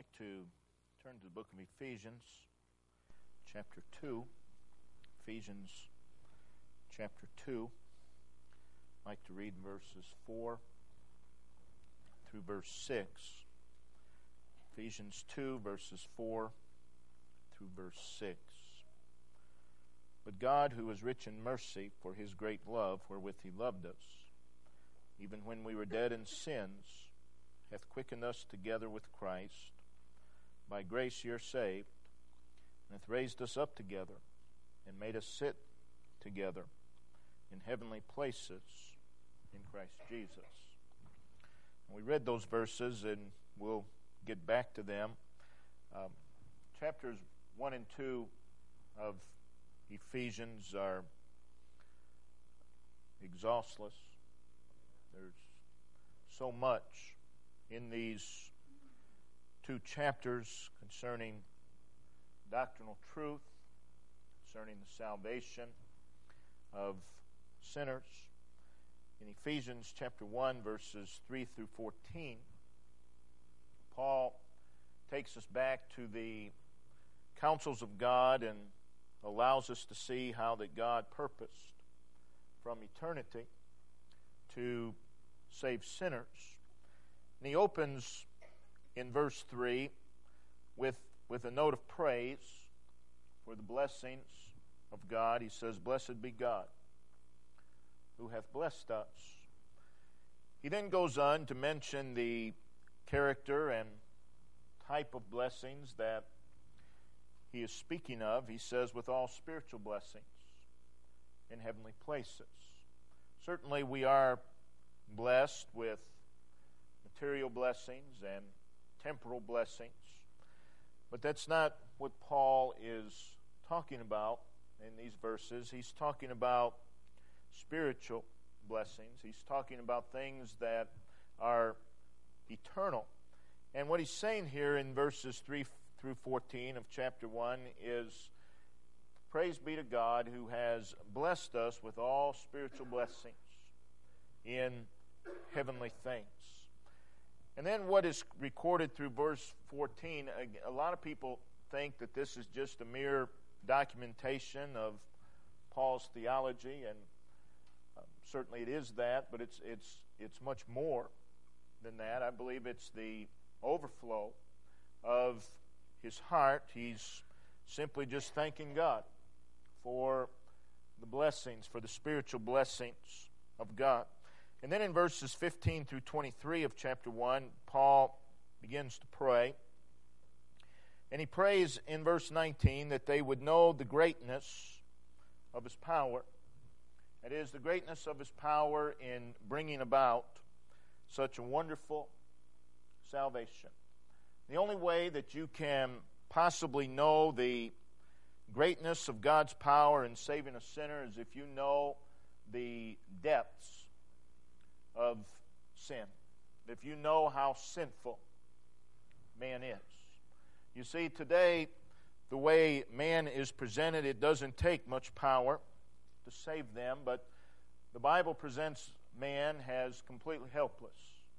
like to turn to the book of Ephesians, chapter 2. Ephesians, chapter 2. I'd like to read verses 4 through verse 6. Ephesians 2, verses 4 through verse 6. But God, who is rich in mercy, for his great love wherewith he loved us, even when we were dead in sins, hath quickened us together with Christ. By grace ye are saved, and hath raised us up together, and made us sit together in heavenly places in Christ Jesus. And we read those verses, and we'll get back to them. Chapters 1 and 2 of Ephesians are exhaustless. There's so much in these two chapters concerning doctrinal truth, concerning the salvation of sinners. In Ephesians chapter 1, verses 3 through 14, Paul takes us back to the counsels of God and allows us to see how that God purposed from eternity to save sinners. And he opens in verse 3 with a note of praise for the blessings of God. He says, "Blessed be God, who hath blessed us." He then goes on to mention the character and type of blessings that he is speaking of. He says, with all spiritual blessings in heavenly places. Certainly we are blessed with material blessings and temporal blessings, but that's not what Paul is talking about in these verses. He's talking about spiritual blessings. He's talking about things that are eternal. And what he's saying here in verses 3 through 14 of chapter 1 is, praise be to God who has blessed us with all spiritual blessings in heavenly things. And then what is recorded through verse 14, a lot of people think that this is just a mere documentation of Paul's theology, and certainly it is that, but it's much more than that. I believe it's the overflow of his heart. He's simply just thanking God for the blessings, for the spiritual blessings of God. And then in verses 15 through 23 of chapter 1, Paul begins to pray. And he prays in verse 19 that they would know the greatness of his power. That is, the greatness of his power in bringing about such a wonderful salvation. The only way that you can possibly know the greatness of God's power in saving a sinner is if you know the depths of sin. If you know how sinful man is. You see, today, the way man is presented, it doesn't take much power to save them, but the Bible presents man as completely helpless.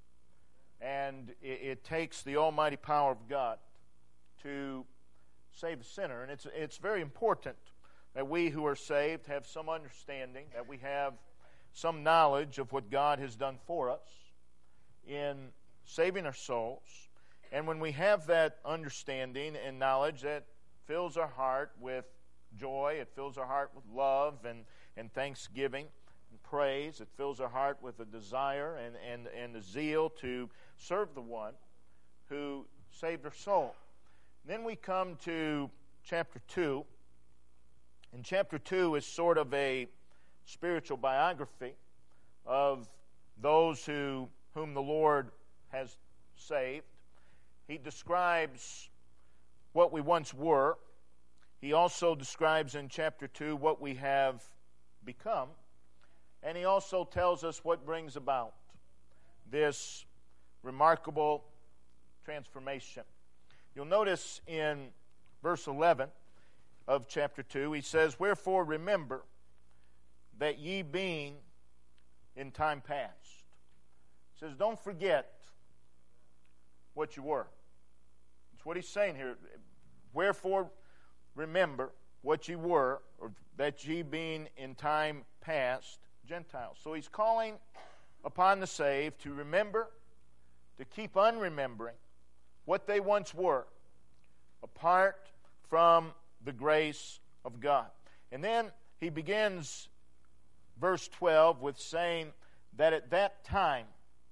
And it takes the almighty power of God to save a sinner. And it's very important that we who are saved have some understanding, that we have some knowledge of what God has done for us in saving our souls. And when we have that understanding and knowledge, that fills our heart with joy, it fills our heart with love and thanksgiving and praise. It fills our heart with a desire and a zeal to serve the one who saved our soul. And then we come to chapter 2. And chapter 2 is sort of a spiritual biography of those whom the Lord has saved. He describes what we once were. He also describes in chapter 2 what we have become. And he also tells us what brings about this remarkable transformation. You'll notice in verse 11 of chapter 2, he says, "Wherefore remember that ye being in time past." He says, don't forget what you were. That's what he's saying here. Wherefore, remember what ye were, or that ye being in time past Gentiles. So he's calling upon the saved to remember, to keep unremembering what they once were, apart from the grace of God. And then he begins verse 12 with saying that at that time,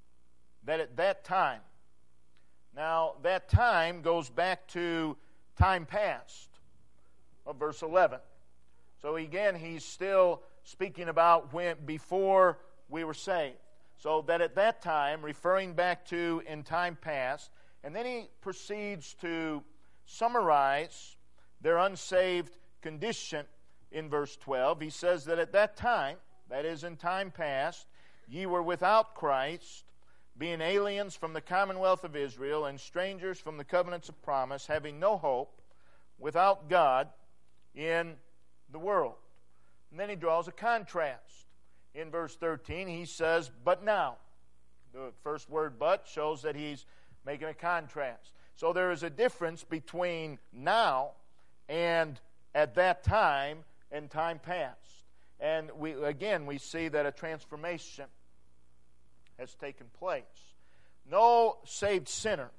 now that time goes back to time past of verse 11. So again, he's still speaking about when before we were saved. So that at that time, referring back to in time past, and then he proceeds to summarize their unsaved condition in verse 12. He says that at that time, that is in time past, ye were without Christ, being aliens from the commonwealth of Israel, and strangers from the covenants of promise, having no hope, without God in the world. And then he draws a contrast. In verse 13, he says, but now. The first word but shows that he's making a contrast. So there is a difference between now and at that time and time past. And we see that a transformation has taken place. No saved sinner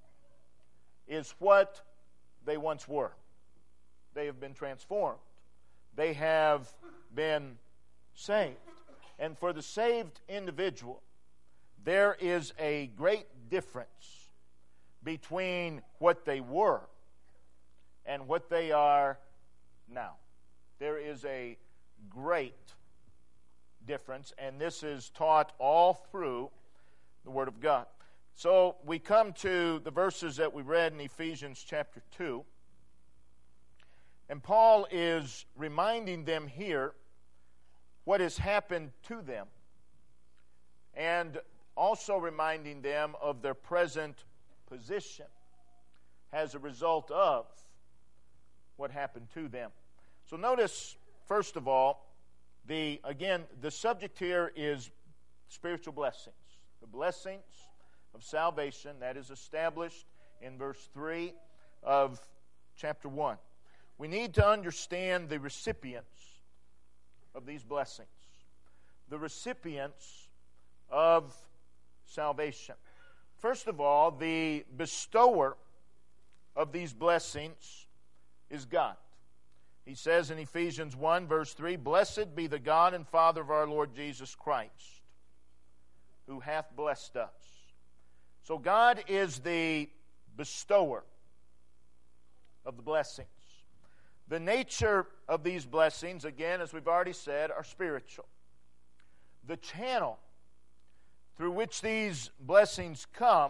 is what they once were. They have been transformed. They have been saved. And for the saved individual, there is a great difference between what they were and what they are now. There is a great difference, and this is taught all through the Word of God. So we come to the verses that we read in Ephesians chapter 2, and Paul is reminding them here what has happened to them, and also reminding them of their present position as a result of what happened to them. So notice, first of all, the subject here is spiritual blessings. The blessings of salvation that is established in verse 3 of chapter 1. We need to understand the recipients of these blessings. The recipients of salvation. First of all, the bestower of these blessings is God. He says in Ephesians 1, verse 3, blessed be the God and Father of our Lord Jesus Christ, who hath blessed us. So God is the bestower of the blessings. The nature of these blessings, again, as we've already said, are spiritual. The channel through which these blessings come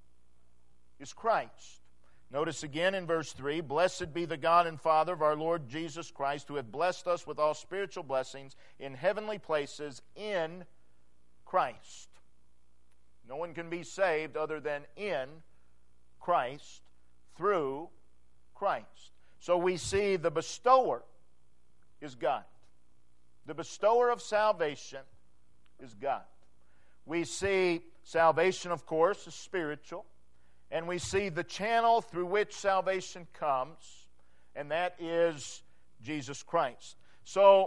is Christ. Notice again in verse 3, blessed be the God and Father of our Lord Jesus Christ, who hath blessed us with all spiritual blessings in heavenly places in Christ. No one can be saved other than in Christ, through Christ. So we see the bestower is God. The bestower of salvation is God. We see salvation, of course, is spiritual. And we see the channel through which salvation comes, and that is Jesus Christ. So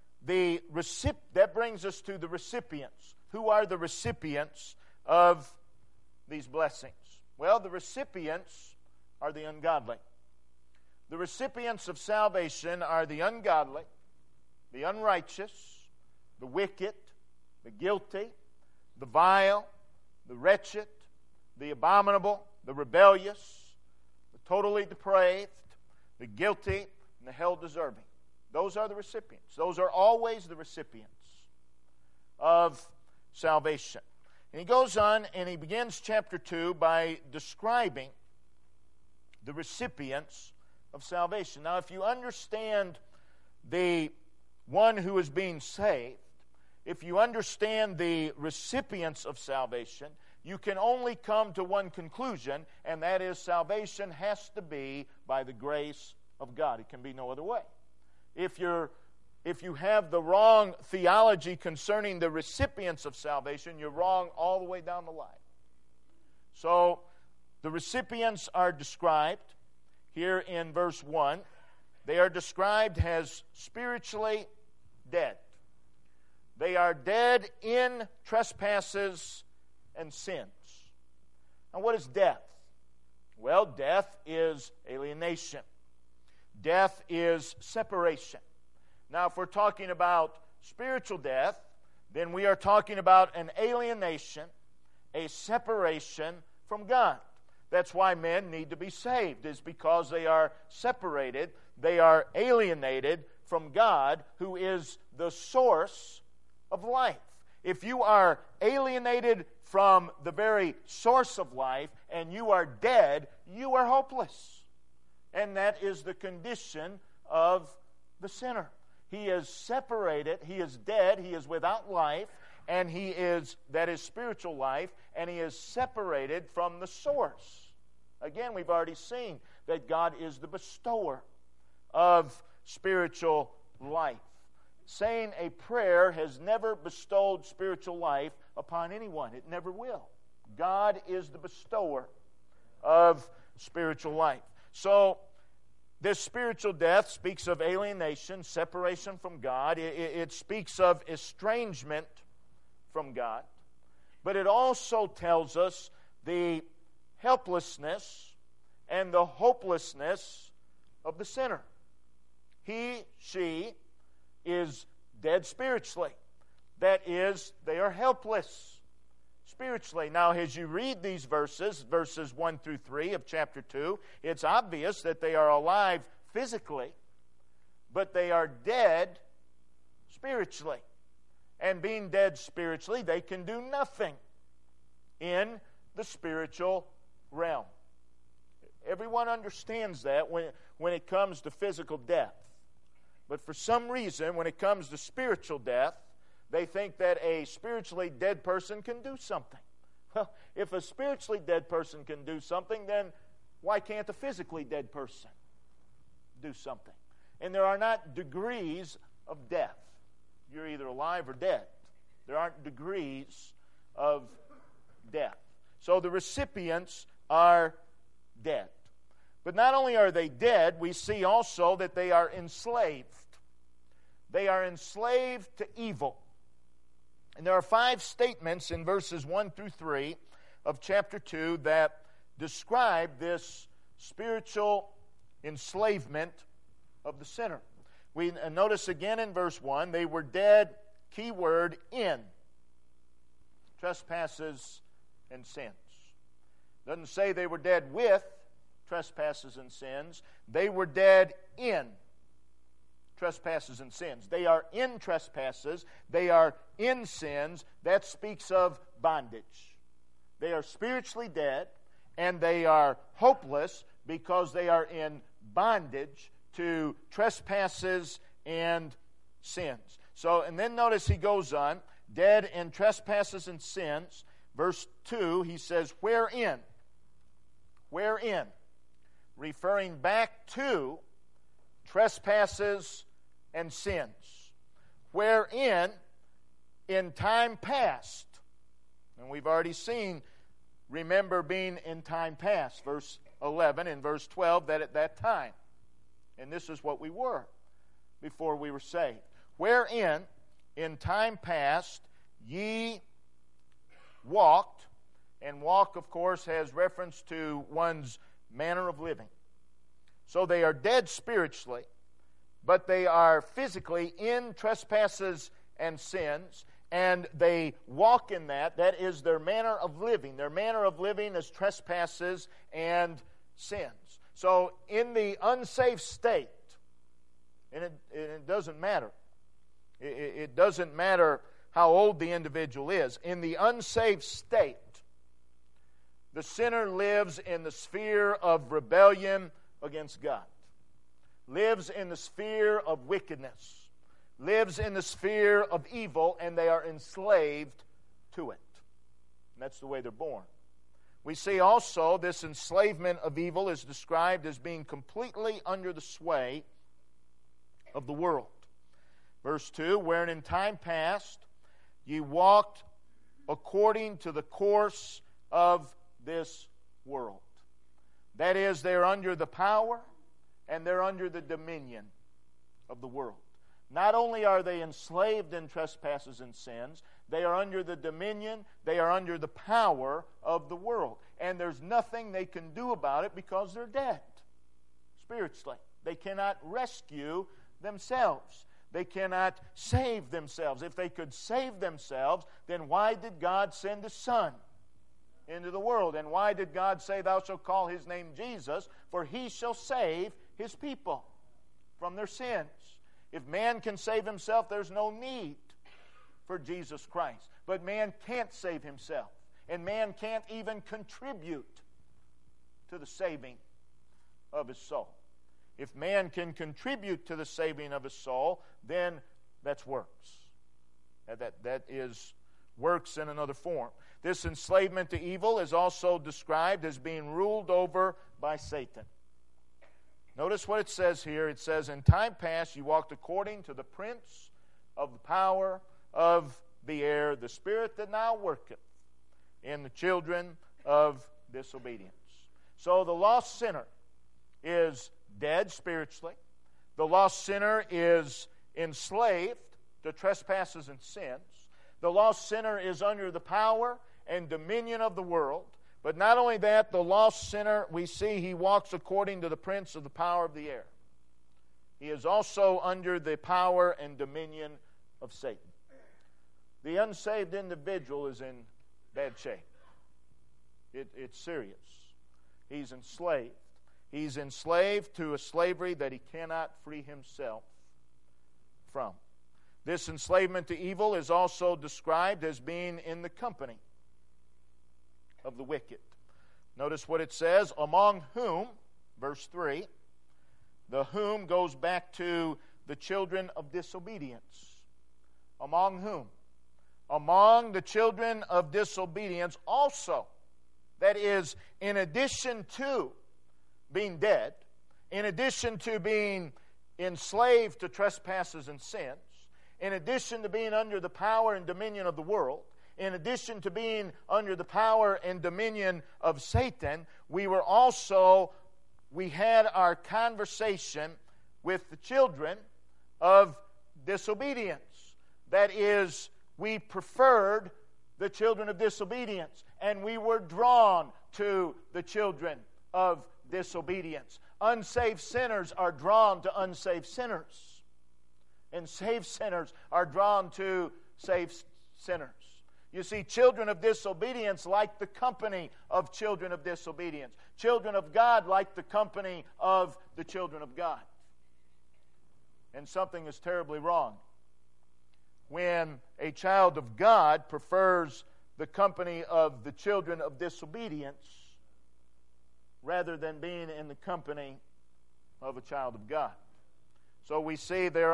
that brings us to the recipients. Who are the recipients of these blessings? Well, the recipients are the ungodly. The recipients of salvation are the ungodly, the unrighteous, the wicked, the guilty, the vile, the wretched, the abominable, the rebellious, the totally depraved, the guilty, and the hell-deserving. Those are the recipients. Those are always the recipients of salvation. And he goes on and he begins chapter 2 by describing the recipients of salvation. Now, if you understand the one who is being saved, if you understand the recipients of salvation, you can only come to one conclusion, and that is salvation has to be by the grace of God. It can be no other way. If you have the wrong theology concerning the recipients of salvation, you're wrong all the way down the line. So, The recipients are described here in verse 1. They are described as spiritually dead. They are dead in trespasses and sins. Now, what is death? Well, death is alienation. Death is separation. Now, if we're talking about spiritual death, then we are talking about an alienation, a separation from God. That's why men need to be saved, is because they are separated, they are alienated from God, who is the source of life. If you are alienated from the very source of life and you are dead, you are hopeless. And that is the condition of the sinner. He is separated, he is dead, he is without life, and that is spiritual life, and he is separated from the source. Again, we've already seen that God is the bestower of spiritual life. Saying a prayer has never bestowed spiritual life upon anyone. It never will. God is the bestower of spiritual life. So, this spiritual death speaks of alienation, separation from God. It speaks of estrangement from God. But it also tells us the helplessness and the hopelessness of the sinner. He, she, is dead spiritually. That is, they are helpless spiritually. Now, as you read these verses 1 through 3 of chapter 2, it's obvious that they are alive physically, but they are dead spiritually. And being dead spiritually, they can do nothing in the spiritual realm. Everyone understands that when it comes to physical death. But for some reason, when it comes to spiritual death, they think that a spiritually dead person can do something. Well, if a spiritually dead person can do something, then why can't a physically dead person do something? And there are not degrees of death. You're either alive or dead. There aren't degrees of death. So the recipients are dead. But not only are they dead, we see also that they are enslaved. They are enslaved to evil. And there are 5 statements in verses 1 through 3 of chapter 2 that describe this spiritual enslavement of the sinner. We notice again in verse 1, they were dead, key word, in trespasses and sins. Doesn't say they were dead with trespasses and sins. They were dead in trespasses and sins. They are in trespasses. They are in sins. That speaks of bondage. They are spiritually dead, and they are hopeless because they are in bondage to trespasses and sins. So, and then notice he goes on, dead in trespasses and sins. Verse 2, he says, wherein? Wherein? Referring back to trespasses and sins. Wherein, in time past, and we've already seen, remember being in time past, verse 11 and verse 12, that at that time. And this is what we were before we were saved. Wherein, in time past, ye walked, and walk, of course, has reference to one's manner of living. So they are dead spiritually, but they are physically in trespasses and sins, and they walk in that. That is their manner of living. Their manner of living is trespasses and sins. So in the unsaved state, and it doesn't matter. It doesn't matter how old the individual is. In the unsaved state, the sinner lives in the sphere of rebellion against God, lives in the sphere of wickedness, lives in the sphere of evil, and they are enslaved to it. And that's the way they're born. We see also this enslavement of evil is described as being completely under the sway of the world. Verse 2, wherein in time past ye walked according to the course of this world. That is, they're under the power and they're under the dominion of the world. Not only are they enslaved in trespasses and sins, they are under the dominion, they are under the power of the world. And there's nothing they can do about it because they're dead spiritually. They cannot rescue themselves. They cannot save themselves. If they could save themselves, then why did God send His Son into the world? And why did God say, "Thou shalt call His name Jesus, for He shall save His people from their sins"? If man can save himself, there's no need for Jesus Christ. But man can't save himself. And man can't even contribute to the saving of his soul. If man can contribute to the saving of his soul, then that's works. That is works in another form. This enslavement to evil is also described as being ruled over by Satan. Notice what it says here. It says, "In time past you walked according to the prince of the power of the air, the spirit that now worketh in the children of disobedience." So the lost sinner is dead spiritually. The lost sinner is enslaved to trespasses and sins. The lost sinner is under the power and dominion of the world. But not only that, the lost sinner, we see he walks according to the prince of the power of the air. He is also under the power and dominion of Satan. The unsaved individual is in bad shape. It's serious. He's enslaved. He's enslaved to a slavery that he cannot free himself from. This enslavement to evil is also described as being in the company of the wicked. Notice what it says, "Among whom," verse 3, the whom goes back to the children of disobedience. Among whom? Among the children of disobedience also. That is, in addition to being dead, in addition to being enslaved to trespasses and sins, in addition to being under the power and dominion of the world, in addition to being under the power and dominion of Satan, we had our conversation with the children of disobedience. That is, we preferred the children of disobedience, and we were drawn to the children of disobedience. Unsaved sinners are drawn to unsaved sinners, and saved sinners are drawn to saved sinners. You see, children of disobedience like the company of children of disobedience. Children of God like the company of the children of God. And something is terribly wrong when a child of God prefers the company of the children of disobedience rather than being in the company of a child of God. So we see they're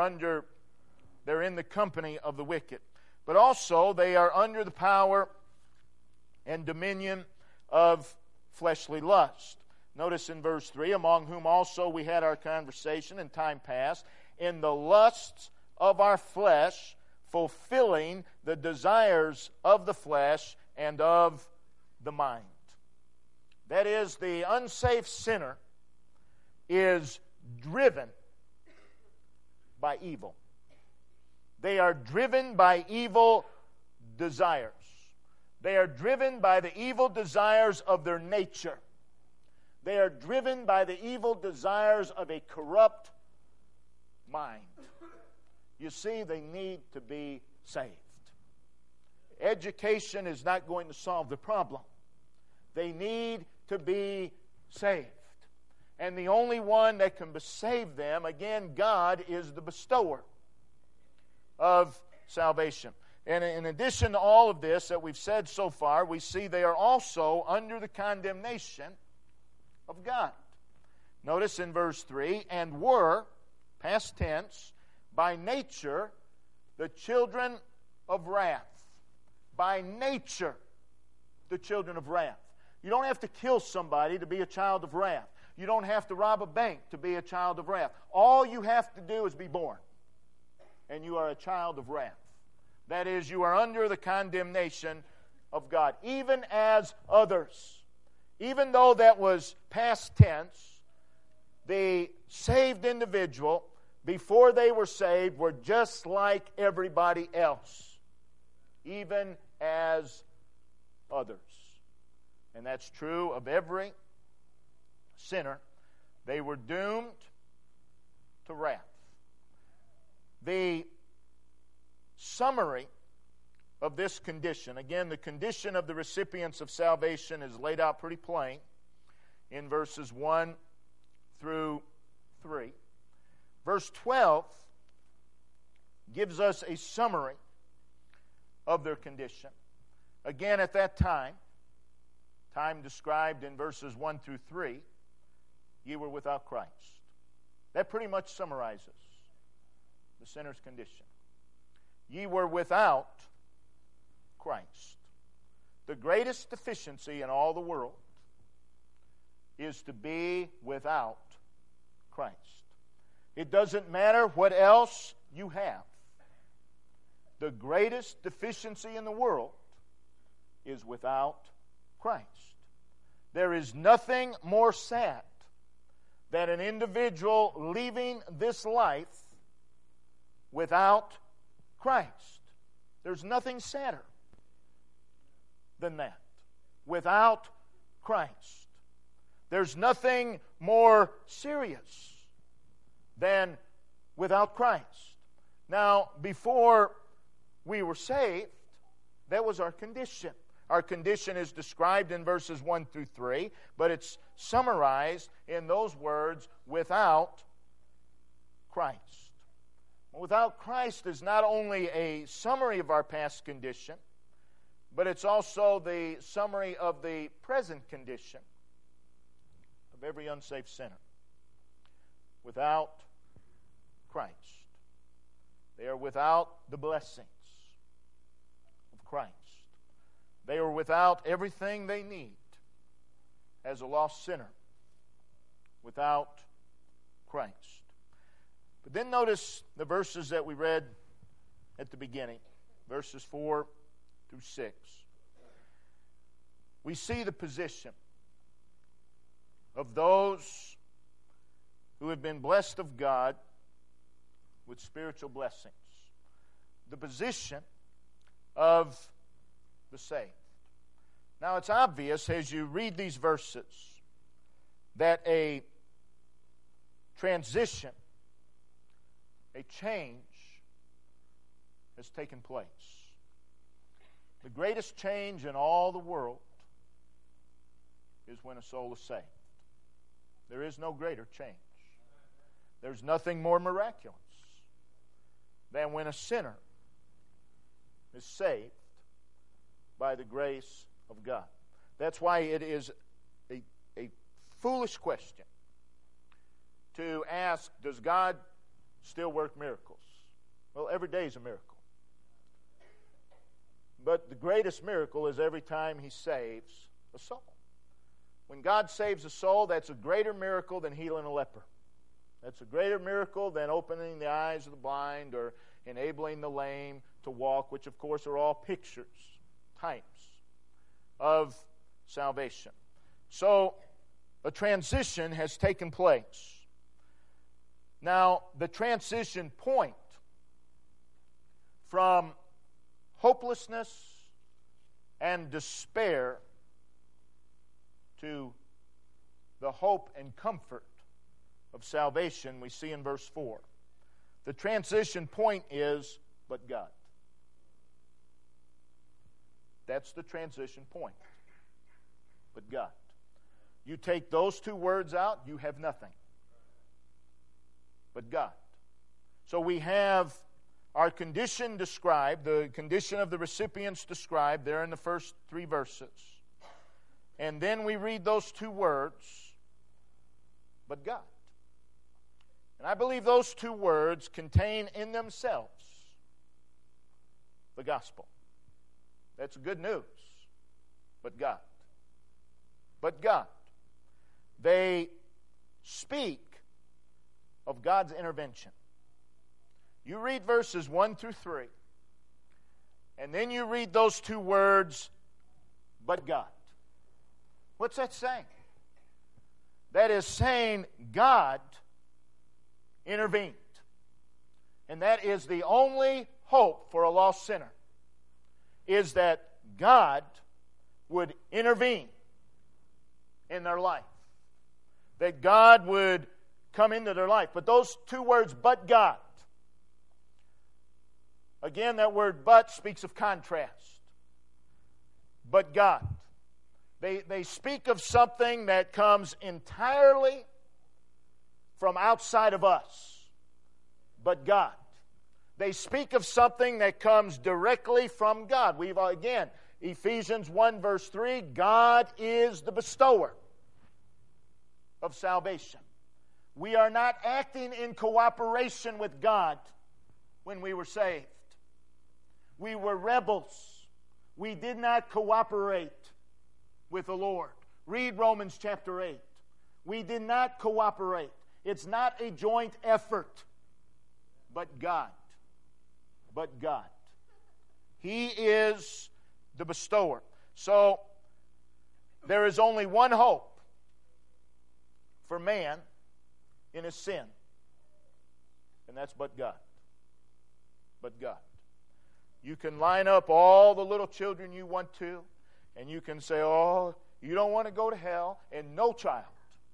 in the company of the wicked. But also they are under the power and dominion of fleshly lust. Notice in verse 3, "Among whom also we had our conversation in time past, in the lusts of our flesh, fulfilling the desires of the flesh and of the mind." That is, the unsaved sinner is driven by evil. They are driven by evil desires. They are driven by the evil desires of their nature. They are driven by the evil desires of a corrupt mind. You see, they need to be saved. Education is not going to solve the problem. They need to be saved. And the only one that can save them, again, God is the bestower of salvation. And in addition to all of this that we've said so far, we see they are also under the condemnation of God. Notice in verse 3, "And were," past tense, "by nature the children of wrath." By nature, the children of wrath. You don't have to kill somebody to be a child of wrath. You don't have to rob a bank to be a child of wrath. All you have to do is be born, and you are a child of wrath. That is, you are under the condemnation of God, even as others. Even though that was past tense, the saved individual, before they were saved, were just like everybody else, even as others. And that's true of every sinner. They were doomed to wrath. The summary of this condition, again, the condition of the recipients of salvation is laid out pretty plain in verses 1 through 3. Verse 12 gives us a summary of their condition. Again, at that time described in verses 1 through 3, ye were without Christ. That pretty much summarizes the sinner's condition. Ye were without Christ. The greatest deficiency in all the world is to be without Christ. It doesn't matter what else you have. The greatest deficiency in the world is without Christ. There is nothing more sad than an individual leaving this life without Christ. There's nothing sadder than that. Without Christ. There's nothing more serious than without Christ. Now, before we were saved, that was our condition. Our condition is described in verses 1 through 3, but it's summarized in those words, without Christ. Without Christ is not only a summary of our past condition, but it's also the summary of the present condition of every unsaved sinner. Without Christ. They are without the blessings of Christ. They are without everything they need as a lost sinner. Without Christ. But then notice the verses that we read at the beginning. Verses 4 through 6. We see the position of those who have been blessed of God with spiritual blessings. The position of the saved. Now it's obvious as you read these verses that a transition, a change has taken place. The greatest change in all the world is when a soul is saved. There is no greater change. There's nothing more miraculous than when a sinner is saved by the grace of God. That's why it is a foolish question to ask, does God still work miracles? Well, every day is a miracle. But the greatest miracle is every time He saves a soul. When God saves a soul, that's a greater miracle than healing a leper. That's a greater miracle than opening the eyes of the blind or enabling the lame to walk, which of course are all pictures, types of salvation. So, a transition has taken place. Now, the transition point from hopelessness and despair to the hope and comfort of salvation we see in verse 4. The transition point is, but God. That's the transition point. But God. You take those two words out, you have nothing. But God. So we have our condition described, the condition of the recipients described there in the first 3 verses. And then we read those 2 words, but God. And I believe those 2 words contain in themselves the gospel. That's good news. But God. But God. They speak of God's intervention. You read verses 1 through 3, and then you read those 2 words, but God. What's that saying? That is saying God intervened. And that is the only hope for a lost sinner, is that God would intervene in their life. That God would come into their life. But those two words, but God. Again, that word but speaks of contrast. But God. They speak of something that comes entirely from outside of us. But God. They speak of something that comes directly from God. Again, Ephesians 1 verse 3, God is the bestower of salvation. We are not acting in cooperation with God when we were saved. We were rebels. We did not cooperate with the Lord. Read Romans chapter 8. We did not cooperate. It's not a joint effort. But God. But God. He is the bestower. So, there is only one hope for man in his sin. And that's but God. But God. You can line up all the little children you want to, and you can say, oh, you don't want to go to hell, and no child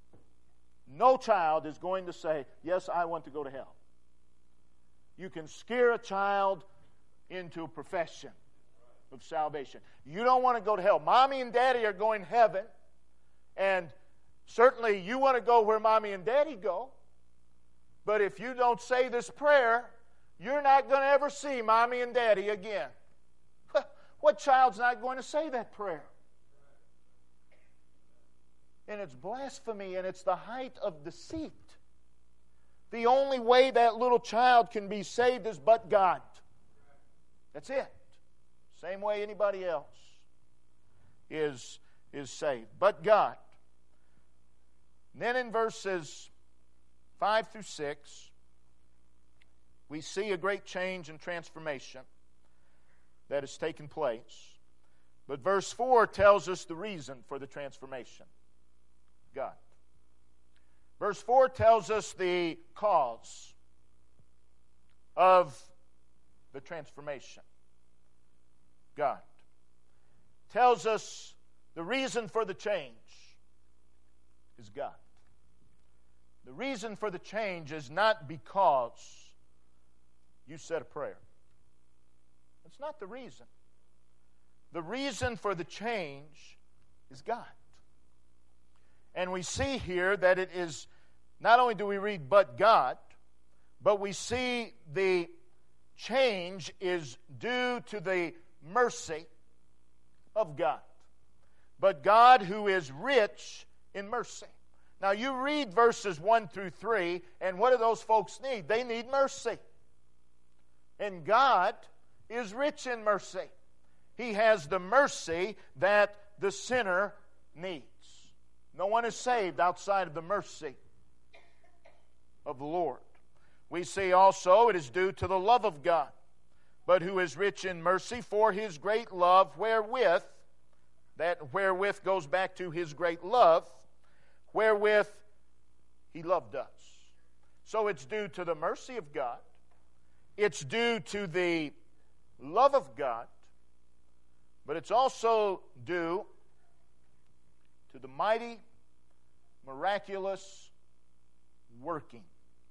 is going to say, yes, I want to go to hell. You can scare a child into a profession of salvation. You don't want to go to hell. Mommy and Daddy are going to heaven, and certainly you want to go where Mommy and Daddy go, but if you don't say this prayer, you're not going to ever see Mommy and Daddy again. What child's not going to say that prayer? And it's blasphemy, and it's the height of deceit. The only way that little child can be saved is but God. That's it. Same way anybody else is saved. But God. And then in verses 5 through 6, we see a great change and transformation that has taken place. But verse 4 tells us the reason for the transformation. God. Verse 4 tells us the cause of the transformation. God. Tells us the reason for the change is God. The reason for the change is not because you said a prayer. That's not the reason. The reason for the change is God. And we see here that it is, not only do we read but God, but we see the change is due to the mercy of God. But God who is rich in mercy. Now you read verses 1 through 3, and what do those folks need? They need mercy. And God is rich in mercy. He has the mercy that the sinner needs. No one is saved outside of the mercy of the Lord. We see also it is due to the love of God, but who is rich in mercy for His great love wherewith, that wherewith goes back to His great love, wherewith He loved us. So it's due to the mercy of God. It's due to the love of God, but it's also due to the mighty, miraculous working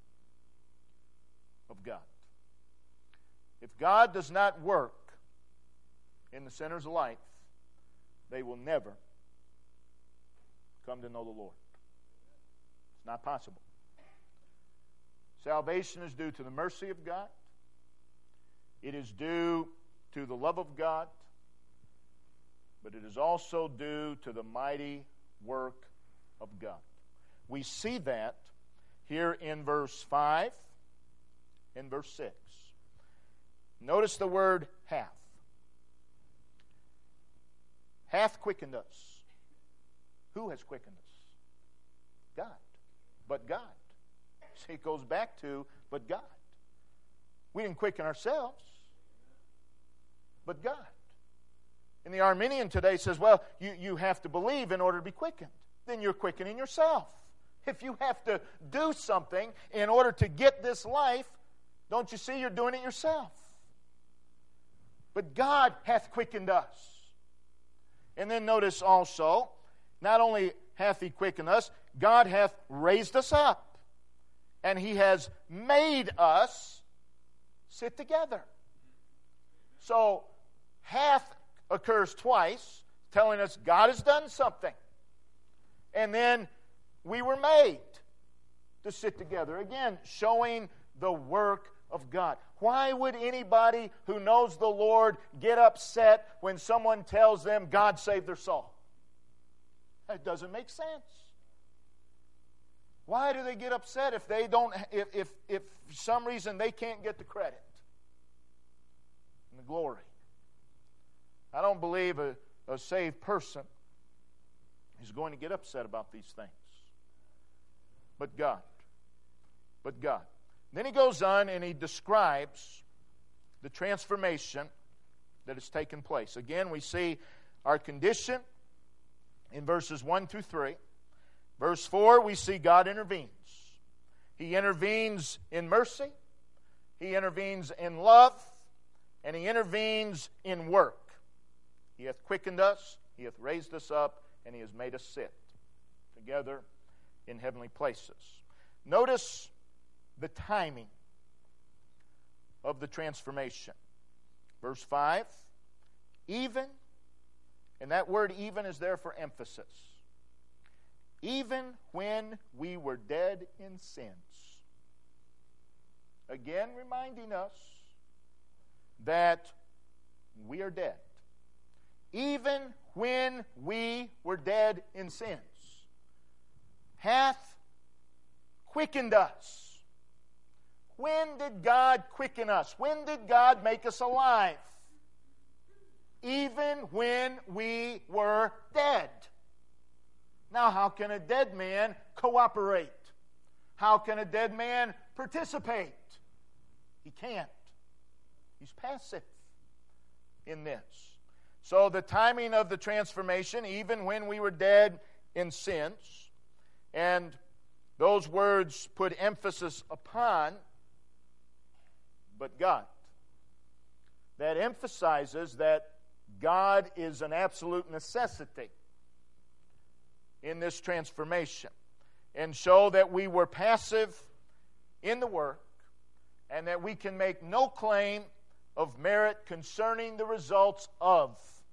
of God. If God does not work in the sinner's life, they will never come to know the Lord. It's not possible. Salvation is due to the mercy of God. It is due to the love of God, but it is also due to the mighty work of God. We see that here in verse 5 and verse 6. Notice the word hath. Hath quickened us. Who has quickened us? God. But God. See, it goes back to, but God. We didn't quicken ourselves, but God. And the Arminian today says, well, you have to believe in order to be quickened. Then you're quickening yourself. If you have to do something in order to get this life, don't you see you're doing it yourself? But God hath quickened us. And then notice also, not only hath He quickened us, God hath raised us up. And He has made us sit together. So, hath occurs twice, telling us God has done something. And then we were made to sit together. Again, showing the work of God. Why would anybody who knows the Lord get upset when someone tells them God saved their soul? That doesn't make sense. Why do they get upset if they don't? If for some reason they can't get the credit and the glory? I don't believe a saved person is going to get upset about these things. But God. But God. Then he goes on and he describes the transformation that has taken place. Again, we see our condition in verses 1 through 3. Verse 4, we see God intervenes. He intervenes in mercy. He intervenes in love. And He intervenes in work. He hath quickened us. He hath raised us up. And He has made us sit together in heavenly places. Notice the timing of the transformation. Verse 5, even, and that word even is there for emphasis. Even when we were dead in sins. Again, reminding us that we are dead. Even when we were dead in sins, hath quickened us. When did God quicken us? When did God make us alive? Even when we were dead. Now, how can a dead man cooperate? How can a dead man participate? He can't. He's passive in this. So the timing of the transformation, even when we were dead in sins, and those words put emphasis upon, but God. That emphasizes that God is an absolute necessity in this transformation, and show that we were passive in the work, and that we can make no claim of merit concerning the results of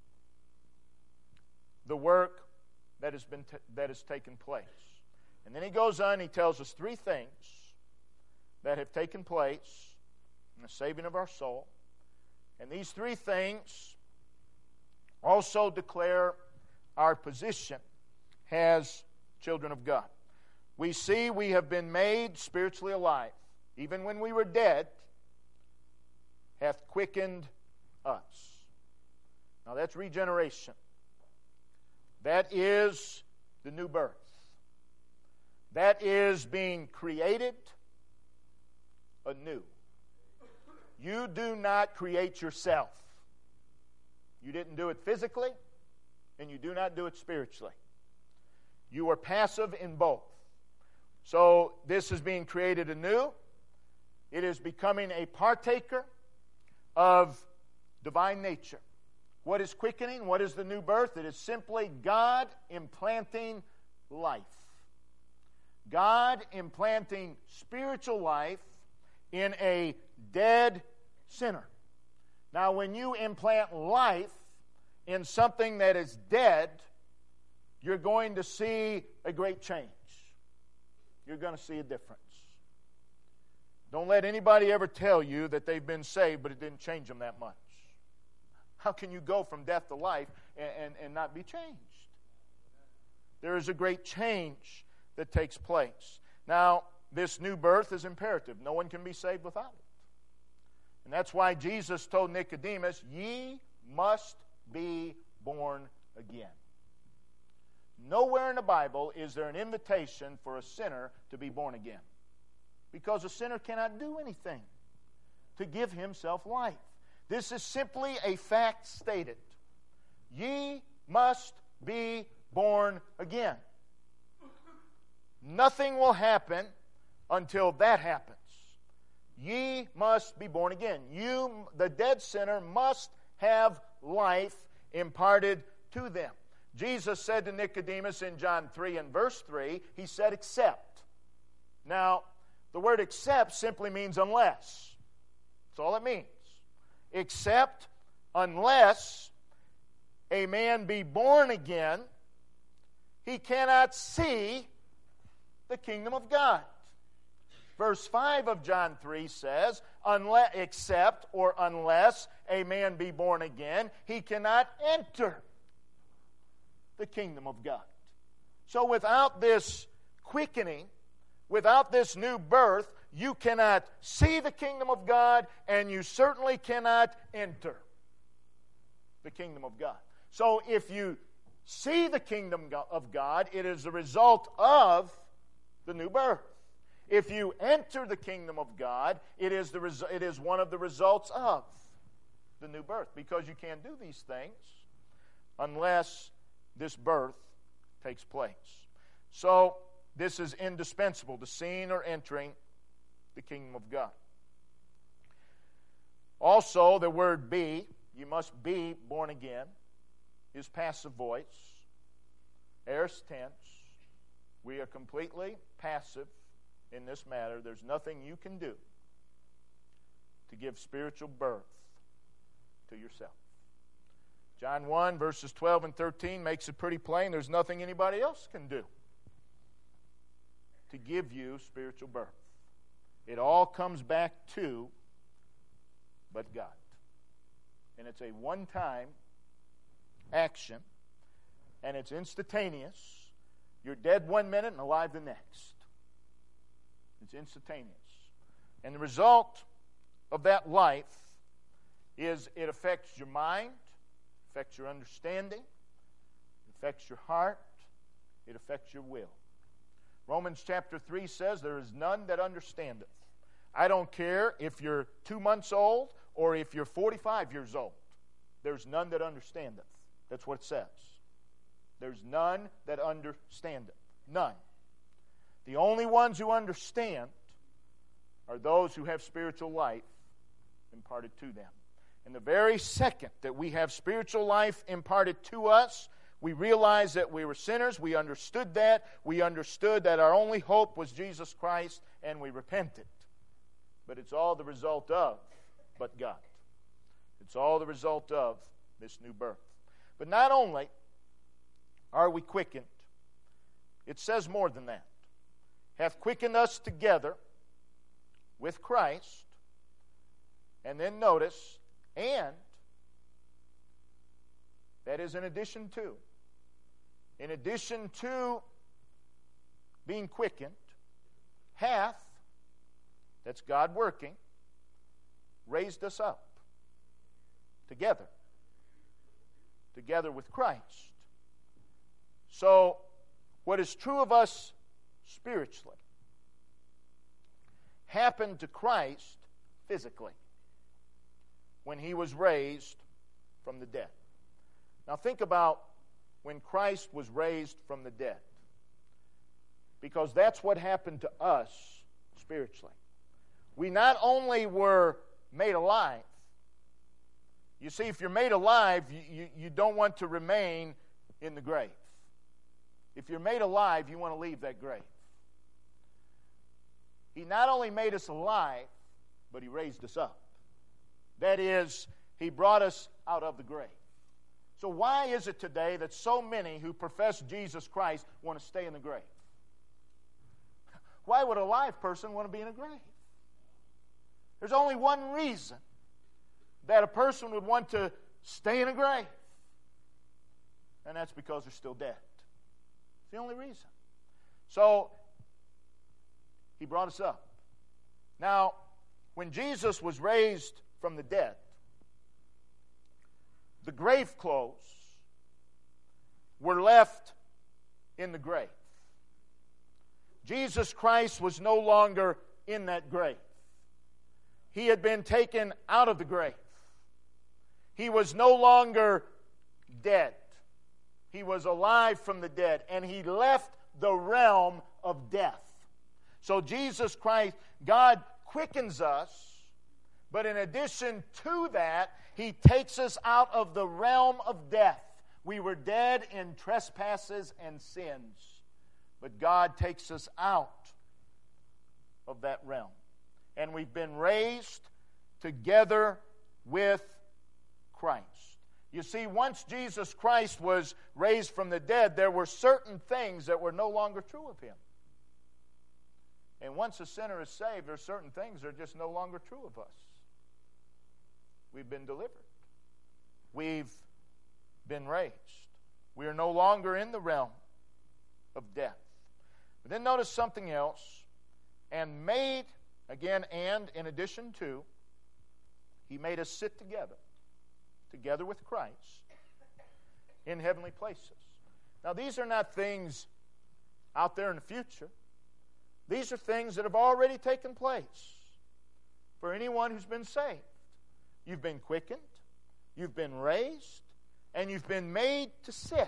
the work that has taken place. And then he goes on, he tells us three things that have taken place in the saving of our soul. And these three things also declare our position as children of God. We see we have been made spiritually alive. Even when we were dead, hath quickened us. Now that's regeneration. That is the new birth. That is being created anew. You do not create yourself. You didn't do it physically, and you do not do it spiritually. You are passive in both. So this is being created anew. It is becoming a partaker of divine nature. What is quickening? What is the new birth? It is simply God implanting life. God implanting spiritual life in a dead sinner. Now, when you implant life in something that is dead, you're going to see a great change. You're going to see a difference. Don't let anybody ever tell you that they've been saved, but it didn't change them that much. How can you go from death to life and not be changed? There is a great change that takes place. Now, this new birth is imperative. No one can be saved without it. And that's why Jesus told Nicodemus, ye must be born again. Nowhere in the Bible is there an invitation for a sinner to be born again. Because a sinner cannot do anything to give himself life. This is simply a fact stated Ye must be born again. Nothing will happen until that happens. Ye must be born again. You, the dead sinner, must have life imparted to them. Jesus said to Nicodemus in John 3 and verse 3, He said, except. Now, the word except simply means unless. That's all it means. Except, unless a man be born again, he cannot see the kingdom of God. Verse 5 of John 3 says, except or unless a man be born again, he cannot enter the kingdom of God. So without this quickening, without this new birth, you cannot see the kingdom of God, and you certainly cannot enter the kingdom of God. So if you see the kingdom of God, it is a result of the new birth. If you enter the kingdom of God, it is one of the results of the new birth, because you can't do these things unless this birth takes place. So this is indispensable to seeing or entering the kingdom of God. Also, the word be, you must be born again, is passive voice, aorist tense. We are completely passive in this matter. There's nothing you can do to give spiritual birth to yourself. John 1, verses 12 and 13 makes it pretty plain. There's nothing anybody else can do to give you spiritual birth. It all comes back to but God. And it's a one-time action, and it's instantaneous. You're dead 1 minute and alive the next. It's instantaneous. And the result of that life is it affects your mind, affects your understanding, it affects your heart, it affects your will. Romans chapter 3 says, there is none that understandeth. I don't care if you're 2 months old or if you're 45 years old. There's none that understandeth. That's what it says. There's none that understandeth. None. The only ones who understand are those who have spiritual life imparted to them. And the very second that we have spiritual life imparted to us, we realized that we were sinners. We understood that. We understood that our only hope was Jesus Christ, and we repented. But it's all the result of but God. It's all the result of this new birth. But not only are we quickened, it says more than that. Hath quickened us together with Christ, and then notice, and that is in addition to. In addition to being quickened, hath, that's God working, raised us up together with Christ. So, what is true of us spiritually happened to Christ physically when He was raised from the dead. Now think about when Christ was raised from the dead, because that's what happened to us spiritually. We not only were made alive. You see, if you're made alive, you don't want to remain in the grave. If you're made alive, you want to leave that grave. He not only made us alive, but He raised us up. That is, He brought us out of the grave. So why is it today that so many who profess Jesus Christ want to stay in the grave? Why would a live person want to be in a grave? There's only one reason that a person would want to stay in a grave, and that's because they're still dead. It's the only reason. So, He brought us up. Now, when Jesus was raised from the dead, the grave clothes were left in the grave. Jesus Christ was no longer in that grave. He had been taken out of the grave. He was no longer dead. He was alive from the dead, and He left the realm of death. So Jesus Christ, God quickens us, but in addition to that, He takes us out of the realm of death. We were dead in trespasses and sins, but God takes us out of that realm. And we've been raised together with Christ. You see, once Jesus Christ was raised from the dead, there were certain things that were no longer true of Him. And once a sinner is saved, there are certain things that are just no longer true of us. We've been delivered. We've been raised. We are no longer in the realm of death. But then notice something else. And made, again, and in addition to, He made us sit together with Christ in heavenly places. Now, these are not things out there in the future. These are things that have already taken place for anyone who's been saved. You've been quickened, you've been raised, and you've been made to sit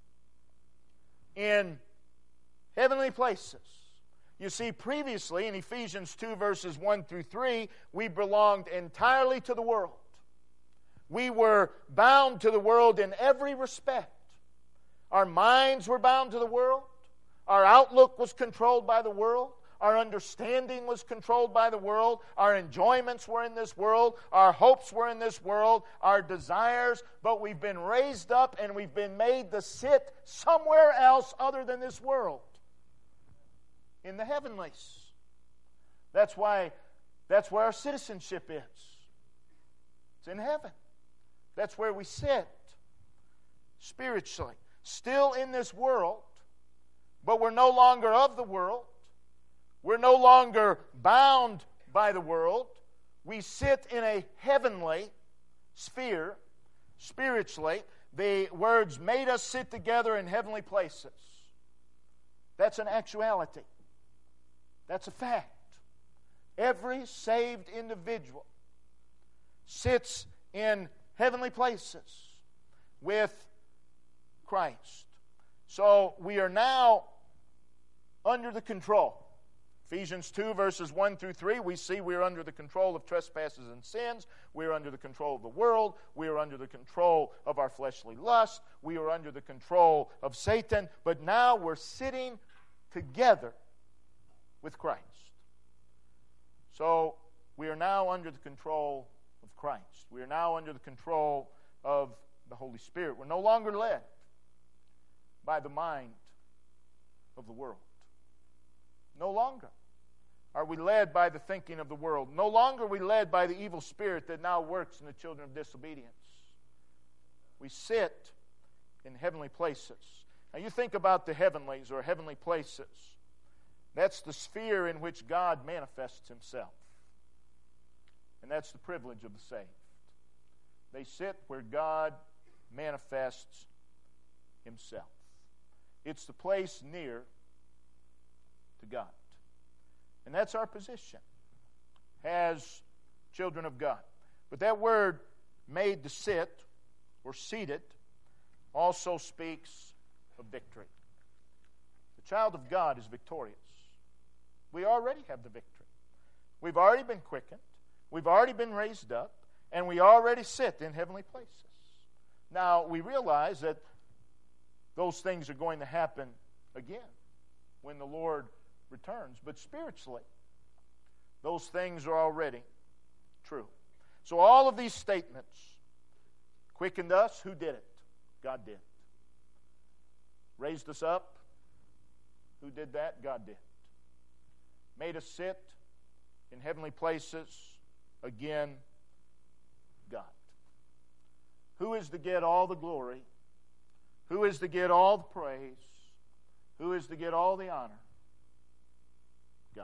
in heavenly places. You see, previously in Ephesians 2 verses 1 through 3, we belonged entirely to the world. We were bound to the world in every respect. Our minds were bound to the world. Our outlook was controlled by the world. Our understanding was controlled by the world. Our enjoyments were in this world. Our hopes were in this world. Our desires. But we've been raised up and we've been made to sit somewhere else other than this world. In the heavenlies. That's where our citizenship is. It's in heaven. That's where we sit spiritually. Still in this world, but we're no longer of the world. We're no longer bound by the world. We sit in a heavenly sphere, spiritually. The words made us sit together in heavenly places. That's an actuality. That's a fact. Every saved individual sits in heavenly places with Christ. So we are now under the control. Ephesians 2 verses 1 through 3, we see we are under the control of trespasses and sins. We are under the control of the world. We are under the control of our fleshly lust. We are under the control of Satan. But now we're sitting together with Christ. So we are now under the control of Christ. We are now under the control of the Holy Spirit. We're no longer led by the mind of the world. No longer are we led by the thinking of the world. No longer are we led by the evil spirit that now works in the children of disobedience. We sit in heavenly places. Now you think about the heavenlies or heavenly places. That's the sphere in which God manifests Himself. And that's the privilege of the saved. They sit where God manifests Himself. It's the place near to God. And that's our position as children of God. But that word made to sit or seated also speaks of victory. The child of God is victorious. We already have the victory. We've already been quickened. We've already been raised up. And we already sit in heavenly places. Now, we realize that those things are going to happen again when the Lord returns. But spiritually, those things are already true. So all of these statements quickened us. Who did it? God did. Raised us up. Who did that? God did. Made us sit in heavenly places. Again, God. Who is to get all the glory? Who is to get all the praise? Who is to get all the honor? God.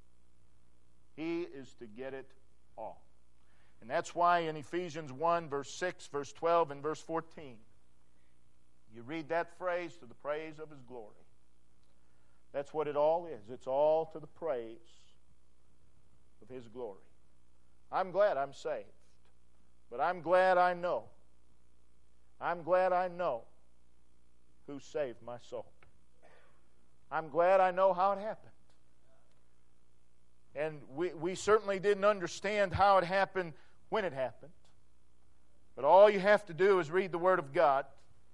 He is to get it all. And that's why in Ephesians 1, verse 6, verse 12, and verse 14, you read that phrase, to the praise of His glory. That's what it all is. It's all to the praise of His glory. I'm glad I'm saved. But I'm glad I know I'm glad I know who saved my soul. I'm glad I know how it happened. And we certainly didn't understand how it happened when it happened. But all you have to do is read the Word of God,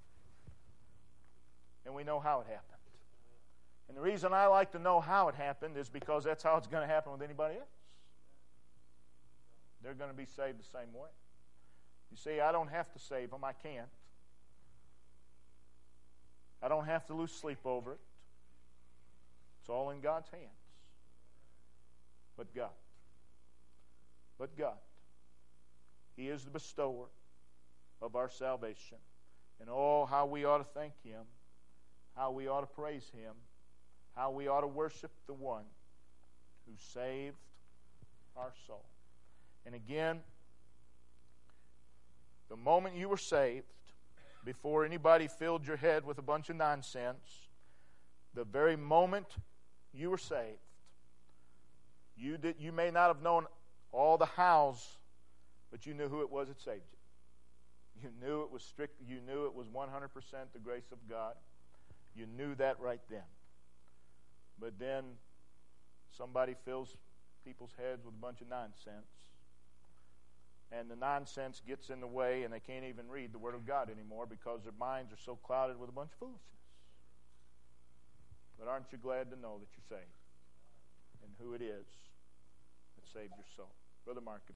and we know how it happened. And the reason I like to know how it happened is because that's how it's going to happen with anybody else. They're going to be saved the same way. You see, I don't have to save them. I can't. I don't have to lose sleep over it. It's all in God's hands. But God. But God. He is the bestower of our salvation. And oh, how we ought to thank Him. How we ought to praise Him. How we ought to worship the one who saved our soul. And again, the moment you were saved, before anybody filled your head with a bunch of nonsense, the very moment you were saved, you may not have known all the hows, but you knew who it was that saved you. You knew it was strict. You knew it was 100% the grace of God. You knew that right then. But then somebody fills people's heads with a bunch of nonsense, and the nonsense gets in the way, and they can't even read the Word of God anymore because their minds are so clouded with a bunch of foolishness. But aren't you glad to know that you're saved and who it is that saved your soul? Brother Mark.